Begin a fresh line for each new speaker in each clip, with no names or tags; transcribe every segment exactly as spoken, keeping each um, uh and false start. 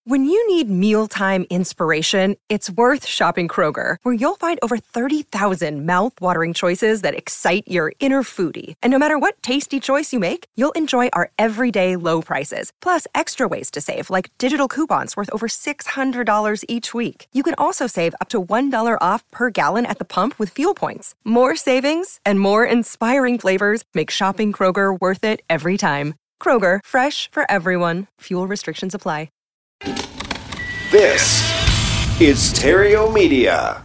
When you need mealtime inspiration, it's worth shopping Kroger, where you'll find over thirty thousand mouth-watering choices that excite your inner foodie. And no matter what tasty choice you make, you'll enjoy our everyday low prices, plus extra ways to save, like digital coupons worth over six hundred dollars each week. You can also save up to one dollar off per gallon at the pump with fuel points. More savings and more inspiring flavors make shopping Kroger worth it every time. Kroger, fresh for everyone. Fuel restrictions apply.
This is Terrio Media.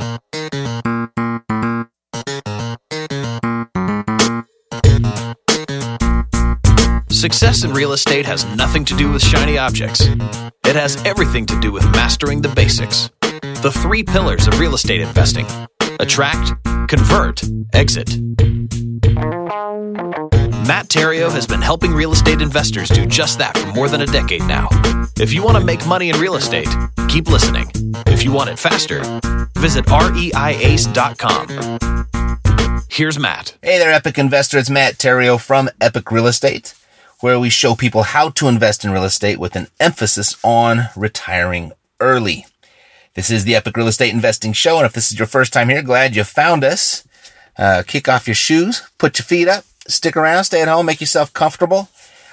Success in real estate has nothing to do with shiny objects. It has everything to do with mastering the basics. The three pillars of real estate investing: attract, convert, exit. Matt Terrio has been helping real estate investors do just that for more than a decade now. If you want to make money in real estate, keep listening. If you want it faster, visit reiace dot com. Here's Matt.
Hey there, Epic Investor. It's Matt Terrio from Epic Real Estate, where we show people how to invest in real estate with an emphasis on retiring early. This is the Epic Real Estate Investing Show, and if this is your first time here, glad you found us. Uh, kick off your shoes, put your feet up, stick around, stay at home, make yourself comfortable.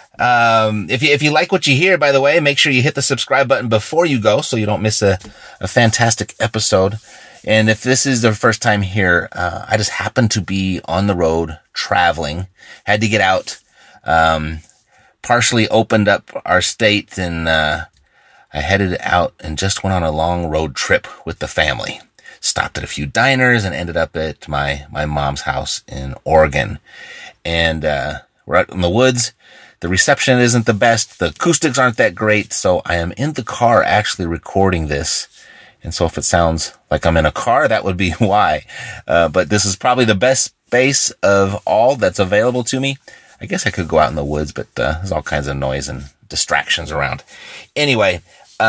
Um, if you, if you like what you hear, by the way, make sure you hit the subscribe button before you go so you don't miss a, a fantastic episode. And if this is the first time here, uh, I just happened to be on the road traveling, had to get out, um, partially opened up our state, and, uh, I headed out and just went on a long road trip with the family. Stopped at a few diners and ended up at my, my mom's house in Oregon. And, uh, we're out in the woods. The reception isn't the best. The acoustics aren't that great. So I am in the car actually recording this. And so if it sounds like I'm in a car, that would be why. Uh, but this is probably the best space of all that's available to me. I guess I could go out in the woods, but, uh, there's all kinds of noise and distractions around. Anyway,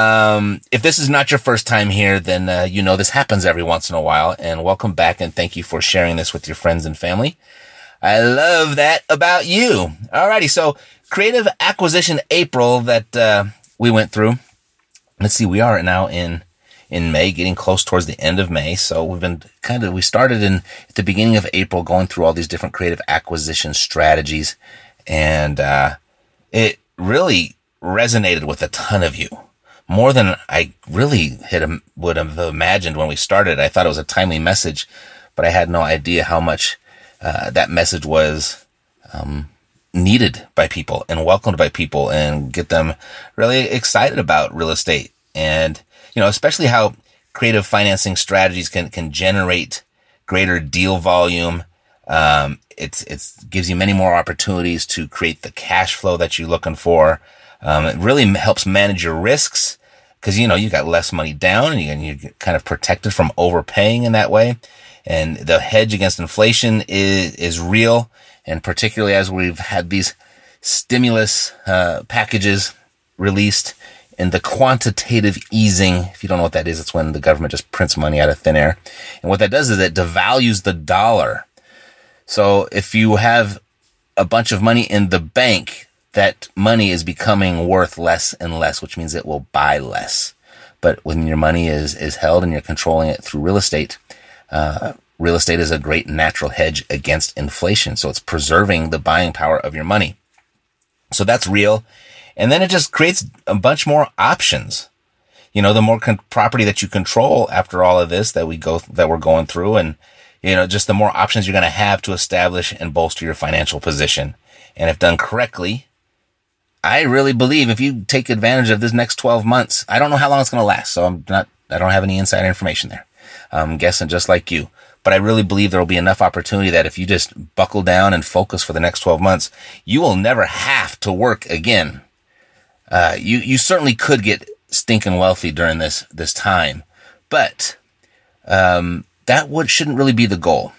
um, if this is not your first time here, then, uh, you know, this happens every once in a while, and welcome back. And thank you for sharing this with your friends and family. I love that about you. Alrighty. So Creative Acquisition April that, uh, we went through. Let's see, we are now in, in May, getting close towards the end of May. So we've been kind of, we started in at the beginning of April going through all these different creative acquisition strategies. And, uh, it really resonated with a ton of you. More than I really had, would have imagined when we started. I thought it was a timely message, but I had no idea how much, uh, that message was, um, needed by people and welcomed by people and get them really excited about real estate. And, you know, especially how creative financing strategies can, can generate greater deal volume. Um, it's, it's gives you many more opportunities to create the cash flow that you're looking for. Um, it really helps manage your risks because, you know, you got less money down and, you, and you're kind of protected from overpaying in that way. And the hedge against inflation is, is real. And particularly as we've had these stimulus, uh, packages released and the quantitative easing. If you don't know what that is, it's when the government just prints money out of thin air. And what that does is it devalues the dollar. So if you have a bunch of money in the bank, that money is becoming worth less and less, which means it will buy less. But when your money is, is held and you're controlling it through real estate, uh, real estate is a great natural hedge against inflation. So it's preserving the buying power of your money. So that's real. And then it just creates a bunch more options. You know, the more con- property that you control after all of this that we go, that we're going through, and, you know, just the more options you're going to have to establish and bolster your financial position. And if done correctly, I really believe if you take advantage of this next twelve months, I don't know how long it's going to last. So I'm not, I don't have any insider information there. I'm guessing just like you, but I really believe there will be enough opportunity that if you just buckle down and focus for the next twelve months, you will never have to work again. Uh, you, you certainly could get stinking wealthy during this, this time, but, um, that would, shouldn't really be the goal.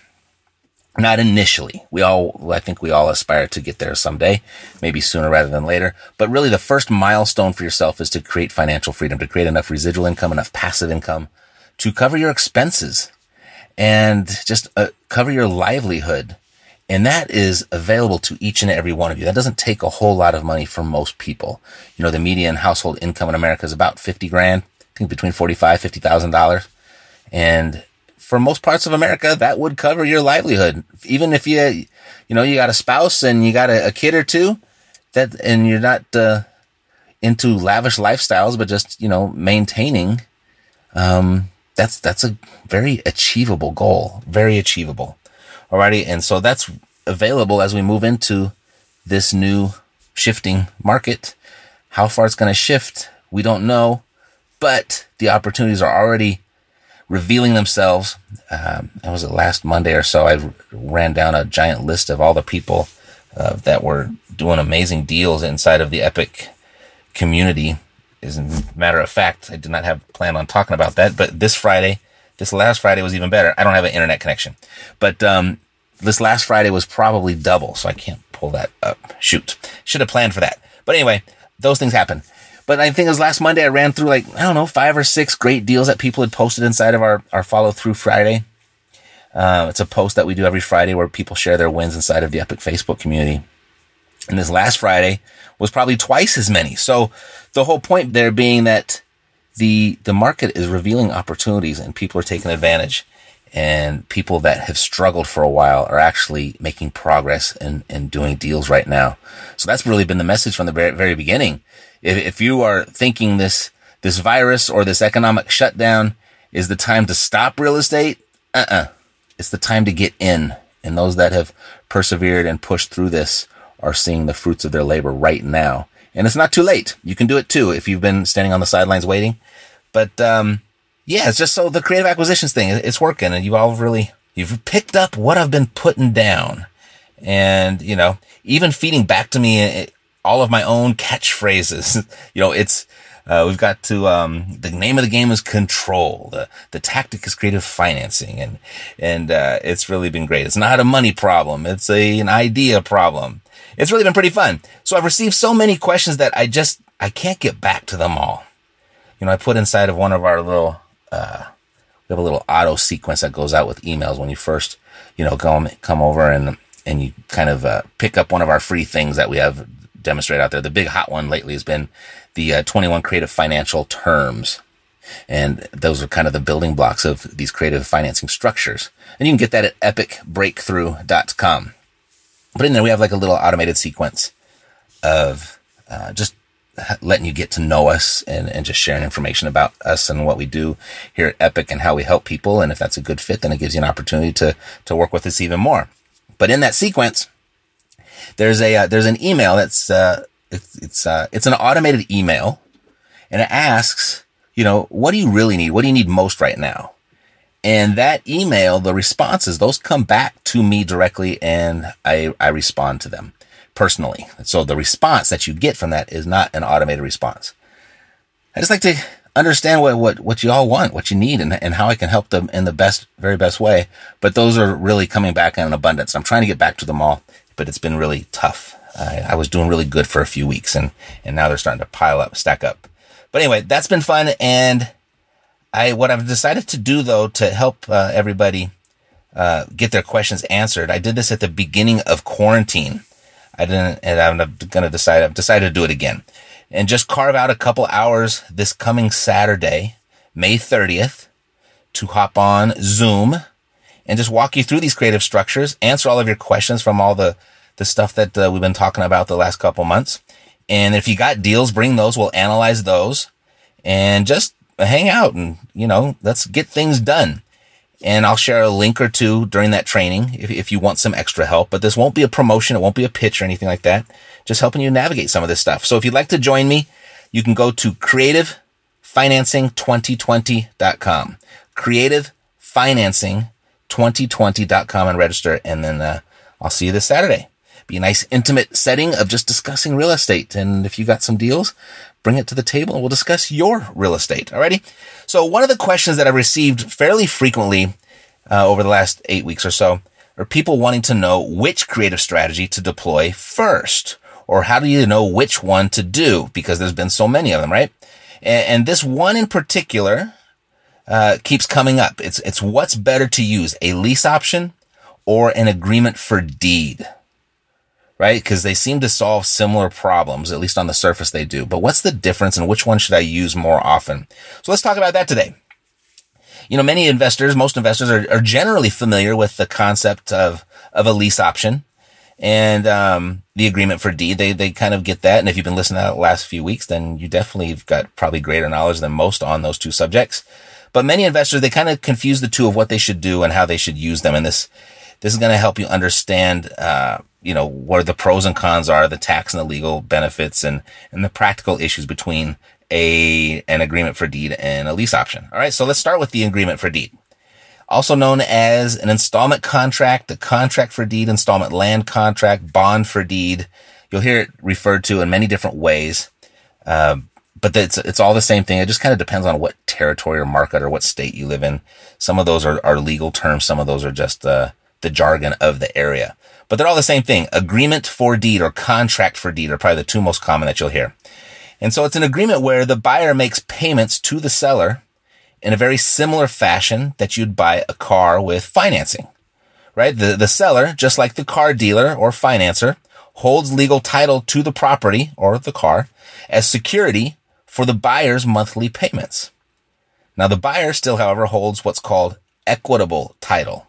Not initially. We all, I think we all aspire to get there someday, maybe sooner rather than later. But really the first milestone for yourself is to create financial freedom, to create enough residual income, enough passive income to cover your expenses and just uh, cover your livelihood And that is available to each and every one of you. That doesn't take a whole lot of money for most people. You know, the median household income in America is about fifty grand, I think between forty-five, fifty thousand dollars. And for most parts of America, that would cover your livelihood. Even if you, you know, you got a spouse and you got a, a kid or two, that, and you're not, uh, into lavish lifestyles, but just, you know, maintaining, um, that's, that's a very achievable goal. Very achievable. Alrighty. And so that's available as we move into this new shifting market. How far it's going to shift, we don't know, but the opportunities are already revealing themselves. Um, it was it last Monday or so, I ran down a giant list of all the people uh, that were doing amazing deals inside of the Epic community. As a matter of fact, I did not have planned on talking about that, but this Friday, this last Friday was even better. I don't have an internet connection, but um, this last Friday was probably double, so I can't pull that up. Shoot. Should have planned for that. But anyway, those things happen. But I think it was last Monday, I ran through like, I don't know, five or six great deals that people had posted inside of our, our Follow Through Friday. Uh, it's a post that we do every Friday where people share their wins inside of the Epic Facebook community. And this last Friday was probably twice as many. So the whole point there being that the the market is revealing opportunities and people are taking advantage. And people that have struggled for a while are actually making progress and, and doing deals right now. So that's really been the message from the very, very beginning. If, if you are thinking this this virus or this economic shutdown is the time to stop real estate, uh-uh. It's the time to get in. And those that have persevered and pushed through this are seeing the fruits of their labor right now. And it's not too late. You can do it too if you've been standing on the sidelines waiting. But um, yeah, it's just so the creative acquisitions thing, it's working. And you've all really, you've picked up what I've been putting down. And, you know, even feeding back to me all of my own catchphrases. You know, it's, uh, we've got to, um, the name of the game is control. The, the tactic is creative financing. And, and, uh, it's really been great. It's not a money problem. It's a, an idea problem. It's really been pretty fun. So I've received so many questions that I just, I can't get back to them all. You know, I put inside of one of our little, uh, we have a little auto sequence that goes out with emails when you first, you know, come, come over and, and you kind of, uh, pick up one of our free things that we have demonstrated out there. The big hot one lately has been the uh, twenty-one creative financial terms. And those are kind of the building blocks of these creative financing structures. And you can get that at epic breakthrough dot com. But in there, we have like a little automated sequence of uh, just letting you get to know us and, and just sharing information about us and what we do here at Epic and how we help people. And if that's a good fit, then it gives you an opportunity to to work with us even more. But in that sequence, there's a uh, there's an email that's uh, it's it's uh, it's an automated email, and it asks, you know, what do you really need? What do you need most right now? And that email, the responses, those come back to me directly, and I, I respond to them personally. So the response that you get from that is not an automated response. I just like to understand what, what, what you all want, what you need, and, and how I can help them in the best, very best way. But those are really coming back in abundance. I'm trying to get back to them all, but it's been really tough. I, I was doing really good for a few weeks, and, and now they're starting to pile up, stack up. But anyway, that's been fun. And I, what I've decided to do though, to help uh, everybody uh, get their questions answered, I did this at the beginning of quarantine. I didn't, and I'm going to decide, I've decided to do it again and just carve out a couple hours this coming Saturday, May thirtieth, to hop on Zoom and just walk you through these creative structures, answer all of your questions from all the, the stuff that uh, we've been talking about the last couple months. And if you got deals, bring those. We'll analyze those and just hang out and, you know, let's get things done. And I'll share a link or two during that training if, if you want some extra help. But this won't be a promotion. It won't be a pitch or anything like that. Just helping you navigate some of this stuff. So if you'd like to join me, you can go to creative financing twenty twenty dot com. creative financing twenty twenty dot com and register. And then uh, I'll see you this Saturday. Be a nice intimate setting of just discussing real estate. And if you got some deals, bring it to the table and we'll discuss your real estate. Alrighty. So one of the questions that I've received fairly frequently uh, over the last eight weeks or so are people wanting to know which creative strategy to deploy first, or how do you know which one to do? Because there's been so many of them, right? And, and this one in particular uh, keeps coming up. It's, it's what's better to use, a lease option or an agreement for deed, right? Because they seem to solve similar problems, at least on the surface they do. But what's the difference and which one should I use more often? So let's talk about that today. You know, many investors, most investors are, are generally familiar with the concept of, of a lease option and um, the agreement for deed. They they kind of get that. And if you've been listening to the last few weeks, then you definitely have got probably greater knowledge than most on those two subjects. But many investors, they kind of confuse the two of what they should do and how they should use them. And this this is going to help you understand, uh, you know, what the pros and cons are, the tax and the legal benefits, and and the practical issues between a an agreement for deed and a lease option. All right, so let's start with the agreement for deed. Also known as an installment contract, a contract for deed, installment land contract, bond for deed. You'll hear it referred to in many different ways, uh, but it's it's all the same thing. It just kind of depends on what territory or market or what state you live in. Some of those are, are legal terms. Some of those are just uh, the jargon of the area. But they're all the same thing. Agreement for deed or contract for deed are probably the two most common that you'll hear. And so it's an agreement where the buyer makes payments to the seller in a very similar fashion that you'd buy a car with financing, right? The, the seller, just like the car dealer or financer, holds legal title to the property or the car as security for the buyer's monthly payments. Now, the buyer still, however, holds what's called equitable title.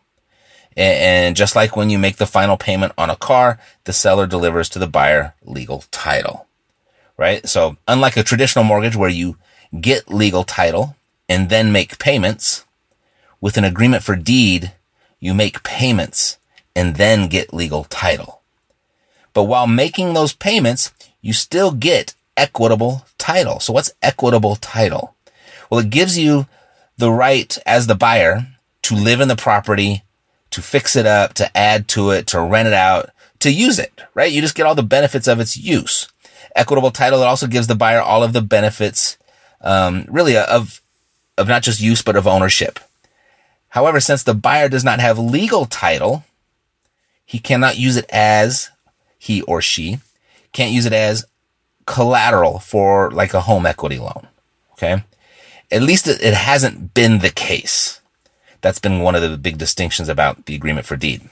And just like when you make the final payment on a car, the seller delivers to the buyer legal title. Right? So unlike a traditional mortgage where you get legal title and then make payments, with an agreement for deed, you make payments and then get legal title. But while making those payments, you still get equitable title. So what's equitable title? Well, it gives you the right as the buyer to live in the property, to fix it up, to add to it, to rent it out, to use it, right? You just get all the benefits of its use. Equitable title, it also gives the buyer all of the benefits, um, really of, of not just use, but of ownership. However, since the buyer does not have legal title, he cannot use it as, he or she, can't use it as collateral for like a home equity loan. Okay. At least it, it hasn't been the case. That's been one of the big distinctions about the agreement for deed.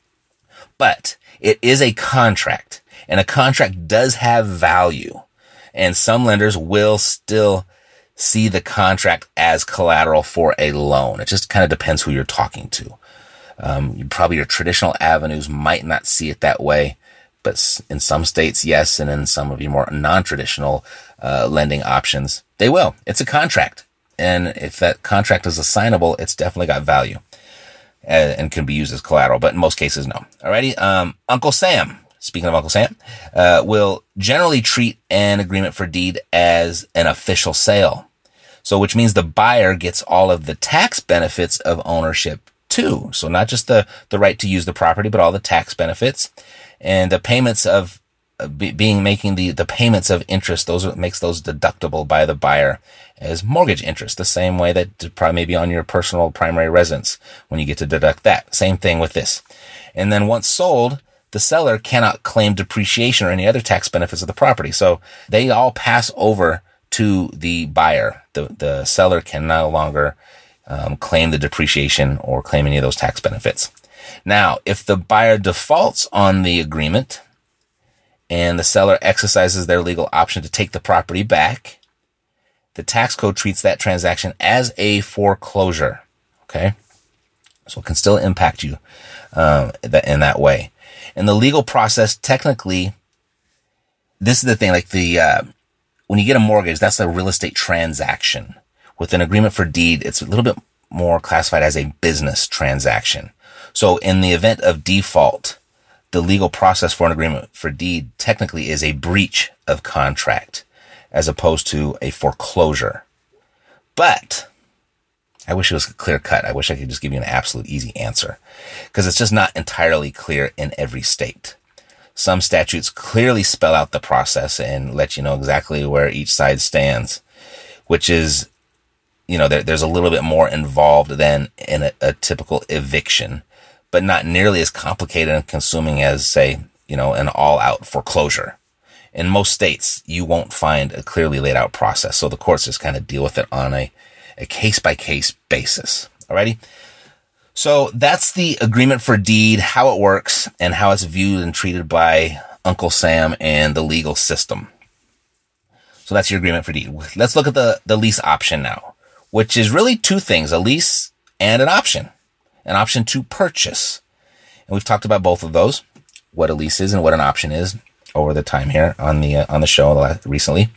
But it is a contract. And a contract does have value, and some lenders will still see the contract as collateral for a loan. It just kind of depends who you're talking to. Um, probably your traditional avenues might not see it that way, but in some states, yes, and in some of your more non-traditional uh, lending options, they will. It's a contract, and if that contract is assignable, it's definitely got value and, and can be used as collateral, but in most cases, no. Alrighty, um, Uncle Sam. Speaking of Uncle Sam, uh, will generally treat an agreement for deed as an official sale. So which means the buyer gets all of the tax benefits of ownership too. So not just the, the right to use the property, but all the tax benefits and the payments of uh, be, being making the, the payments of interest. Those are, makes those deductible by the buyer as mortgage interest, the same way that probably maybe on your personal primary residence when you get to deduct that. Same thing with this. And then once sold, the seller cannot claim depreciation or any other tax benefits of the property. So they all pass over to the buyer. The, the seller can no longer um, claim the depreciation or claim any of those tax benefits. Now, if the buyer defaults on the agreement and the seller exercises their legal option to take the property back, the tax code treats that transaction as a foreclosure. Okay? So it can still impact you um, in that way. In the legal process, technically, this is the thing, like the, uh, when you get a mortgage, that's a real estate transaction. With an agreement for deed, it's a little bit more classified as a business transaction. So in the event of default, the legal process for an agreement for deed technically is a breach of contract as opposed to a foreclosure. But I wish it was clear cut. I wish I could just give you an absolute easy answer because it's just not entirely clear in every state. Some statutes clearly spell out the process and let you know exactly where each side stands, which is, you know, there, there's a little bit more involved than in a, a typical eviction, but not nearly as complicated and consuming as, say, you know, an all-out foreclosure. In most states, you won't find a clearly laid out process. So the courts just kind of deal with it on a, a case-by-case basis. Alrighty? So that's the agreement for deed, how it works, and how it's viewed and treated by Uncle Sam and the legal system. So that's your agreement for deed. Let's look at the, the lease option now, which is really two things, a lease and an option, an option to purchase. And we've talked about both of those, what a lease is and what an option is over the time here on the, uh, on the show recently.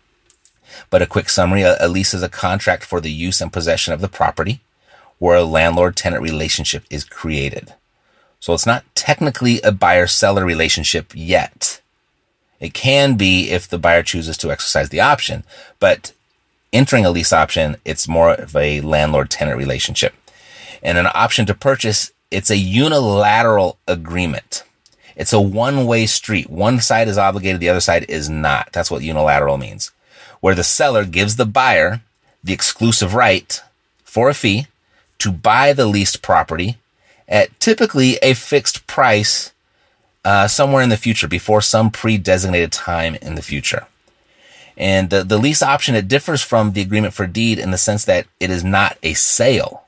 But a quick summary, a, a lease is a contract for the use and possession of the property where a landlord-tenant relationship is created. So it's not technically a buyer-seller relationship yet. It can be if the buyer chooses to exercise the option, but entering a lease option, it's more of a landlord-tenant relationship. And an option to purchase, it's a unilateral agreement. It's a one-way street. One side is obligated, the other side is not. That's what unilateral means. Where the seller gives the buyer the exclusive right for a fee to buy the leased property at typically a fixed price uh, somewhere in the future, before some pre-designated time in the future. And the, the lease option, it differs from the agreement for deed in the sense that it is not a sale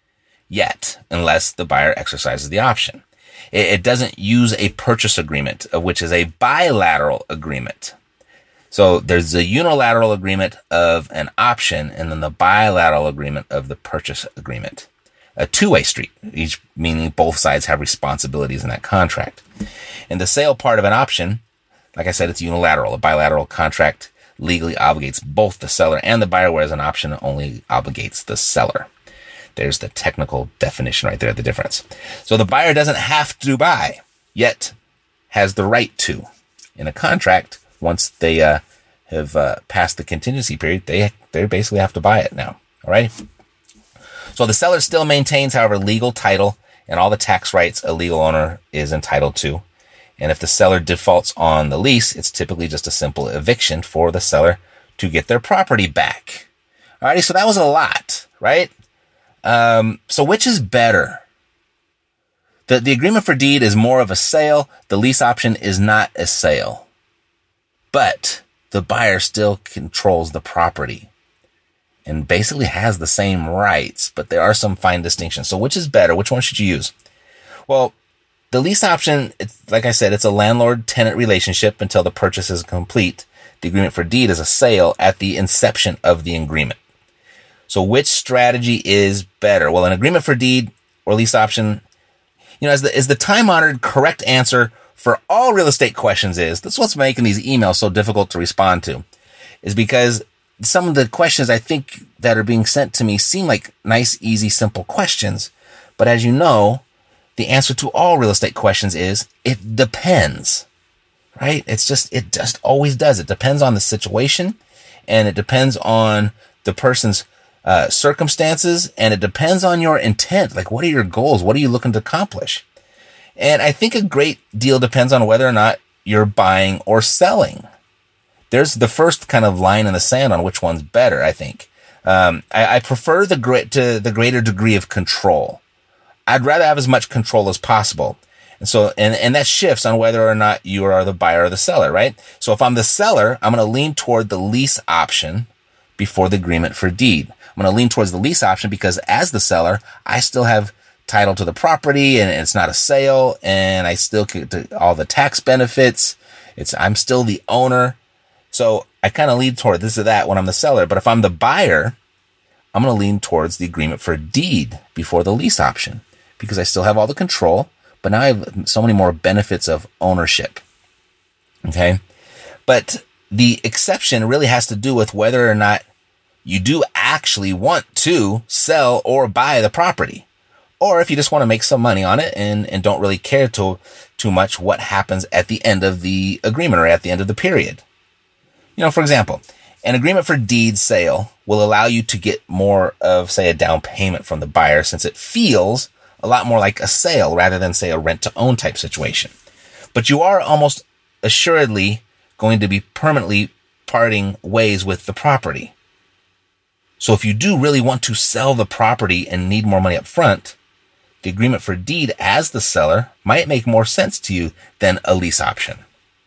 yet, unless the buyer exercises the option. It, it doesn't use a purchase agreement, which is a bilateral agreement. So there's a unilateral agreement of an option and then the bilateral agreement of the purchase agreement. A two-way street, each meaning both sides have responsibilities in that contract. And the sale part of an option, like I said, it's unilateral. A bilateral contract legally obligates both the seller and the buyer, whereas an option only obligates the seller. There's the technical definition right there, the difference. So the buyer doesn't have to buy, yet has the right to. In a contract, once they uh, have uh, passed the contingency period, they they basically have to buy it now. All right. So the seller still maintains, however, legal title and all the tax rights a legal owner is entitled to. And if the seller defaults on the lease, it's typically just a simple eviction for the seller to get their property back. All righty. So that was a lot, right? Um, so which is better? The the agreement for deed is more of a sale. The lease option is not a sale. But the buyer still controls the property and basically has the same rights, but there are some fine distinctions. So which is better? Which one should you use? Well, the lease option, it's, like I said, it's a landlord-tenant relationship until the purchase is complete. The agreement for deed is a sale at the inception of the agreement. So which strategy is better? Well, an agreement for deed or lease option, you know, is the, is the time-honored correct answer for all real estate questions is, that's what's making these emails so difficult to respond to, is because some of the questions I think that are being sent to me seem like nice, easy, simple questions. But as you know, the answer to all real estate questions is it depends, right? It's just, it just always does. It depends on the situation and it depends on the person's uh, circumstances and it depends on your intent. Like, what are your goals? What are you looking to accomplish? And I think a great deal depends on whether or not you're buying or selling. There's the first kind of line in the sand on which one's better, I think. Um, I, I prefer the great to the greater degree of control. I'd rather have as much control as possible. And so, and, and that shifts on whether or not you are the buyer or the seller, right? So if I'm the seller, I'm going to lean toward the lease option before the agreement for deed. I'm going to lean towards the lease option because as the seller, I still have title to the property and it's not a sale and I still get all the tax benefits. It's, I'm still the owner. So I kind of lean toward this or that when I'm the seller. But if I'm the buyer, I'm going to lean towards the agreement for deed before the lease option because I still have all the control, but now I have so many more benefits of ownership. Okay. But the exception really has to do with whether or not you do actually want to sell or buy the property. Or if you just want to make some money on it and, and don't really care too, too much what happens at the end of the agreement or at the end of the period. You know, for example, an agreement for deed sale will allow you to get more of, say, a down payment from the buyer since it feels a lot more like a sale rather than, say, a rent-to-own type situation. But you are almost assuredly going to be permanently parting ways with the property. So if you do really want to sell the property and need more money up front, the agreement for deed as the seller might make more sense to you than a lease option.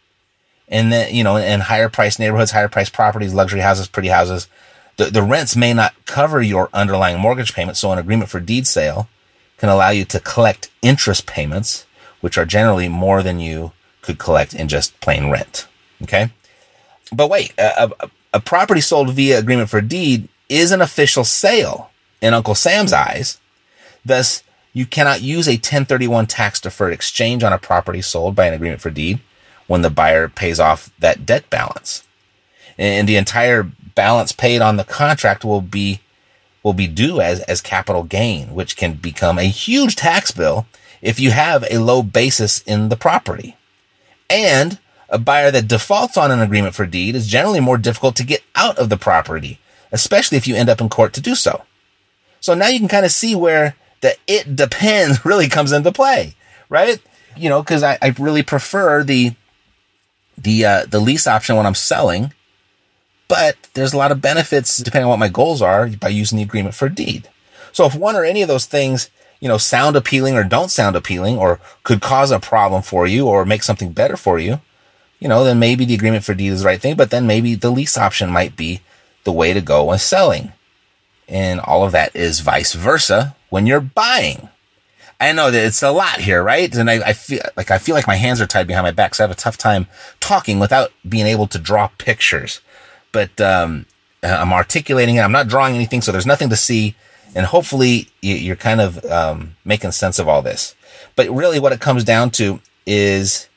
And then, you know, in higher price neighborhoods, higher price properties, luxury houses, pretty houses, the, the rents may not cover your underlying mortgage payment. So an agreement for deed sale can allow you to collect interest payments, which are generally more than you could collect in just plain rent. Okay. But wait, a, a, a property sold via agreement for deed is an official sale in Uncle Sam's eyes. Thus, you cannot use a ten thirty-one tax deferred exchange on a property sold by an agreement for deed when the buyer pays off that debt balance. And the entire balance paid on the contract will be will be due as, as capital gain, which can become a huge tax bill if you have a low basis in the property. And a buyer that defaults on an agreement for deed is generally more difficult to get out of the property, especially if you end up in court to do so. So now you can kind of see where the it depends really comes into play, right? You know, because I, I really prefer the the uh, the lease option when I'm selling, but there's a lot of benefits depending on what my goals are by using the agreement for deed. So if one or any of those things, you know, sound appealing or don't sound appealing, or could cause a problem for you or make something better for you, you know, then maybe the agreement for deed is the right thing, but then maybe the lease option might be the way to go when selling. And all of that is vice versa when you're buying. I know that it's a lot here, right? And I, I feel like I feel like my hands are tied behind my back, so I have a tough time talking without being able to draw pictures. But um, I'm articulating it. I'm not drawing anything, so there's nothing to see. And hopefully you're kind of um, making sense of all this. But really what it comes down to is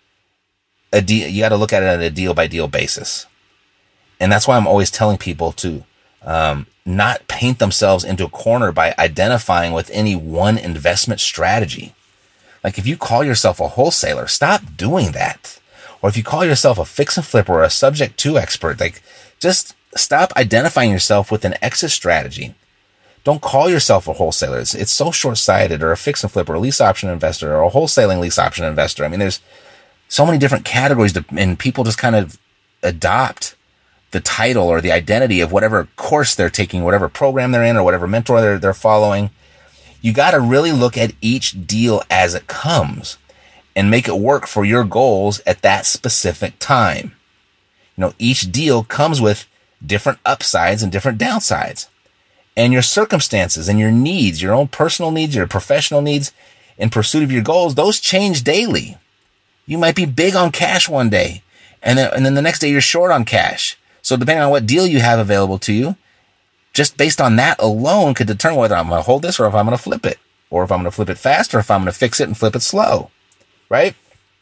a deal. You got to look at it on a deal by deal basis. And that's why I'm always telling people to um, not paint themselves into a corner by identifying with any one investment strategy. Like if you call yourself a wholesaler, stop doing that. Or if you call yourself a fix and flipper or a subject to expert, like just stop identifying yourself with an exit strategy. Don't call yourself a wholesaler. It's, it's so short-sighted, or a fix and flipper, or a lease option investor, or a wholesaling lease option investor. I mean, there's so many different categories to, and people just kind of adopt the title or the identity of whatever course they're taking, whatever program they're in, or whatever mentor they're, they're following. You got to really look at each deal as it comes and make it work for your goals at that specific time. You know, each deal comes with different upsides and different downsides. And your circumstances and your needs, your own personal needs, your professional needs in pursuit of your goals, those change daily. You might be big on cash one day, and then, and then the next day you're short on cash. So depending on what deal you have available to you, just based on that alone could determine whether I'm going to hold this or if I'm going to flip it, or if I'm going to flip it fast, or if I'm going to fix it and flip it slow, right?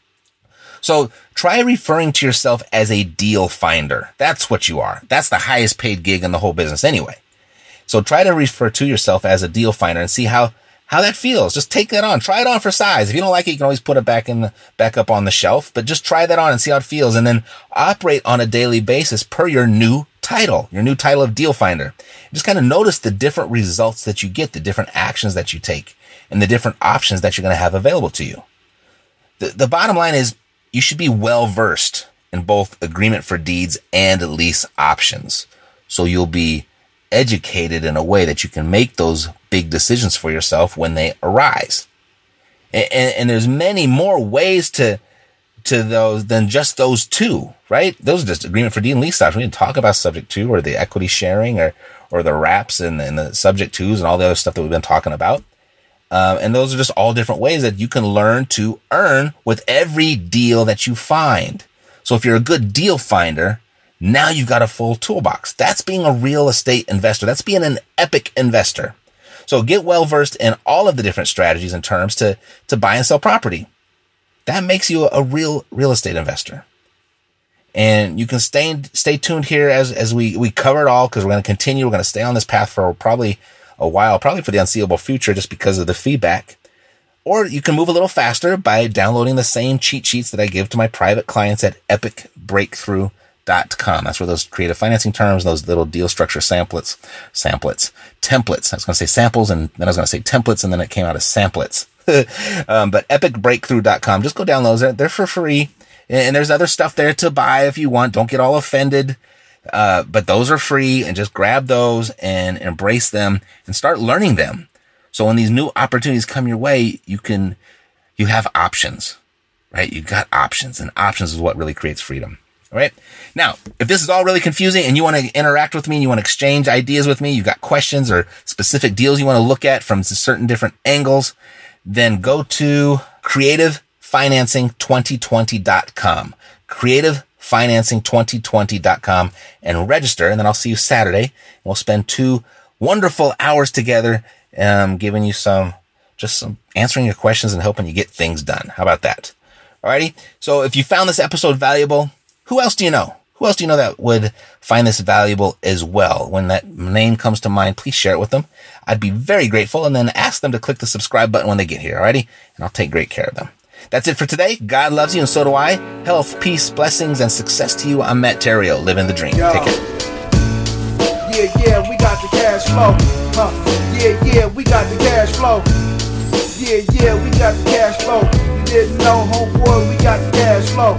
So try referring to yourself as a deal finder. That's what you are. That's the highest paid gig in the whole business anyway. So try to refer to yourself as a deal finder and see how, how that feels. Just take that on. Try it on for size. If you don't like it, you can always put it back in the, back up on the shelf, but just try that on and see how it feels. And then operate on a daily basis per your new title, your new title of deal finder. Just kind of notice the different results that you get, the different actions that you take, and the different options that you're going to have available to you. The, the bottom line is you should be well versed in both agreement for deeds and lease options. So you'll be educated in a way that you can make those big decisions for yourself when they arise. And, and, and there's many more ways to, to those than just those two, right? Those are just agreement for deed and lease options. We didn't talk about subject to or the equity sharing or, or the wraps and, and the subject twos and all the other stuff that we've been talking about. Um, and those are just all different ways that you can learn to earn with every deal that you find. So if you're a good deal finder, now you've got a full toolbox. That's being a real estate investor. That's being an epic investor. So get well versed in all of the different strategies and terms to, to buy and sell property. That makes you a real real estate investor. And you can stay, stay tuned here as, as we, we cover it all, because we're going to continue. We're going to stay on this path for probably a while, probably for the unseeable future, just because of the feedback. Or you can move a little faster by downloading the same cheat sheets that I give to my private clients at epic breakthrough dot com. That's where those creative financing terms, those little deal structure samplets, samplets, templates. I was going to say samples, and then I was going to say templates, and then it came out as samplets. um, but epic breakthrough dot com. Just go download them. They're for free. And there's other stuff there to buy if you want. Don't get all offended. Uh, but those are free, and just grab those and embrace them and start learning them. So when these new opportunities come your way, you can, you have options, right? You got options, and options is what really creates freedom. All right. Now, if this is all really confusing and you want to interact with me and you want to exchange ideas with me, you've got questions or specific deals you want to look at from certain different angles, then go to creative financing twenty twenty dot com, creative financing twenty twenty dot com, and register. And then I'll see you Saturday. We'll spend two wonderful hours together, um, giving you some, just some answering your questions and helping you get things done. How about that? Alrighty. So if you found this episode valuable, who else do you know? Who else do you know that would find this valuable as well? When that name comes to mind, please share it with them. I'd be very grateful, and then ask them to click the subscribe button when they get here, alrighty? And I'll take great care of them. That's it for today. God loves you, and so do I. Health, peace, blessings, and success to you. I'm Matt Theriault, living the dream.
Yo.
Take care.
Yeah, yeah, we got the cash flow. Huh. Yeah, yeah, we got the cash flow. Yeah, yeah, we got the cash flow. You didn't know, homeboy, we got the cash flow.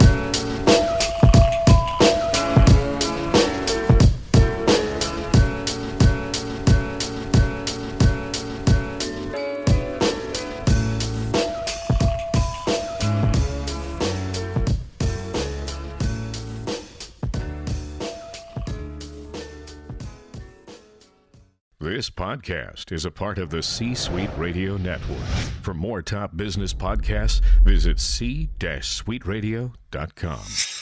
This podcast is a part of the C-Suite Radio Network. For more top business podcasts, visit c suite radio dot com.